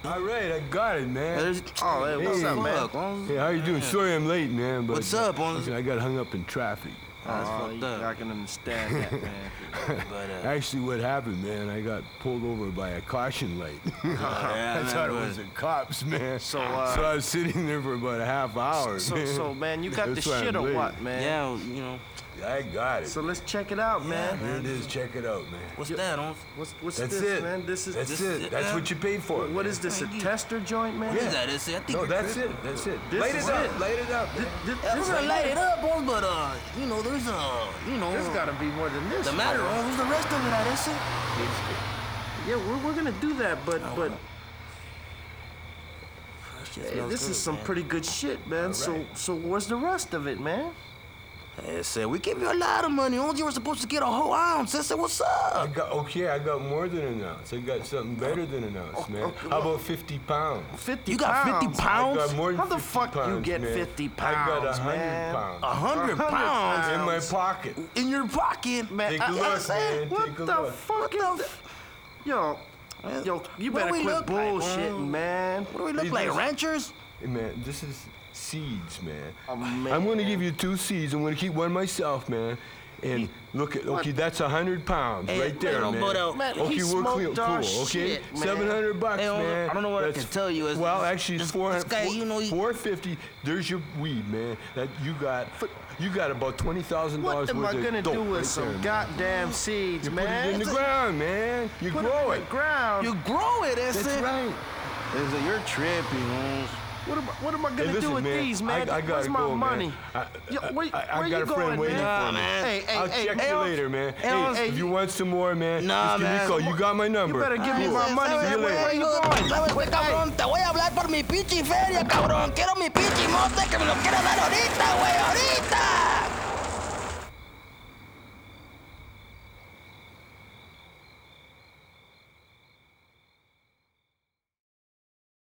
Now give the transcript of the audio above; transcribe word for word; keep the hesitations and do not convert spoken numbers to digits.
All right, I got it, man. There's, oh, hey, what's Hey, up, man? Hey, how you doing? Sorry I'm late, man. But What's up, on? listen, I got hung up in traffic. That's Oh, fucked you- up. I can understand that, man. But, uh, Actually, what happened, man, I got pulled over by a caution light. yeah, I thought it man, was the cops, man. So, uh, so I was sitting there for about a half hour, So, man. so, man, you got the That's why I'm shit or late. what, man? yeah, you know, I got it. So let's check it out, man. Here it is. Check it out, man. what's that, on? What's what's That's this, it. man? This is That's this it. is- That's yeah. what you paid for. What man. is this? A Thank you. tester joint, man? What is that? It's, I think No, it's that's Chris- it. That's it. This light is it up. it. Light it up. This, man. this, Yeah, we're this, gonna light it up, boys, but, uh, you know, there's, uh, you know, There's gotta be more than this. the matter, man. on, who's the rest of it at, is it? Yeah, we're, we're gonna do that, but but That shit hey, smells this good, is some man. pretty good shit, man. So right. so where's the rest of it, man? I said, we gave you a lot of money. Only you were supposed to get a whole ounce. I said, what's I up? got okay. I got more than an ounce. I got something better than an ounce, man. okay, How well- about fifty pounds? Fifty. You got fifty pounds? pounds? I got more than How the fifty fuck you pounds, get man. fifty I got a pounds, hundred man? pounds. A hundred hundred pounds in my pounds. pocket. in your pocket. Man, Take I- a I look, said, man. What Take a the look. fuck is that? Yo, yo, you What do better we quit look like, bullshitting, man? man. What do we look These like, is- ranchers? Hey, man, this is seeds, man. Oh, man. I'm gonna give you two seeds. I'm gonna keep one myself, man. And look at, okay, that's a hundred pounds Hey, right there, no, man. but, uh, Man, okay, he we're clear, smoked our cool. Okay, shit, man. seven hundred bucks, Hey, I don't- man. I don't know what I That's- can tell you is- Well, actually, it's this- four this hundred. guy, you know, he- four fifty. There's your weed, man. That you got. You got about twenty thousand dollars What am worth I of gonna dope do with right some there, man. goddamn seeds, You man? put it in the ground, man. You Put grow in it. the ground. You grow it, that's, That's it. right. Is it, you're tripping, Holmes. What am, I- what am I gonna Hey, listen, do with man, these, man? I, I gotta Where's my go, money? man. I, Yo, where, I, I where got you a friend going, waiting man? for me. man. Hey, hey, I'll hey, check hey, you I'll- later, man. hey, Hey, I'll- if you want some more, man, Nah, just give me man. a call. You got my number. You better give me Cool. my money. See you later. Where you going? ¿Sabes qué, cabrón? Te voy a hablar por mi pinche feria, cabrón. Quiero mi pinche monte que me lo quiero dar ahorita, güey, ahorita.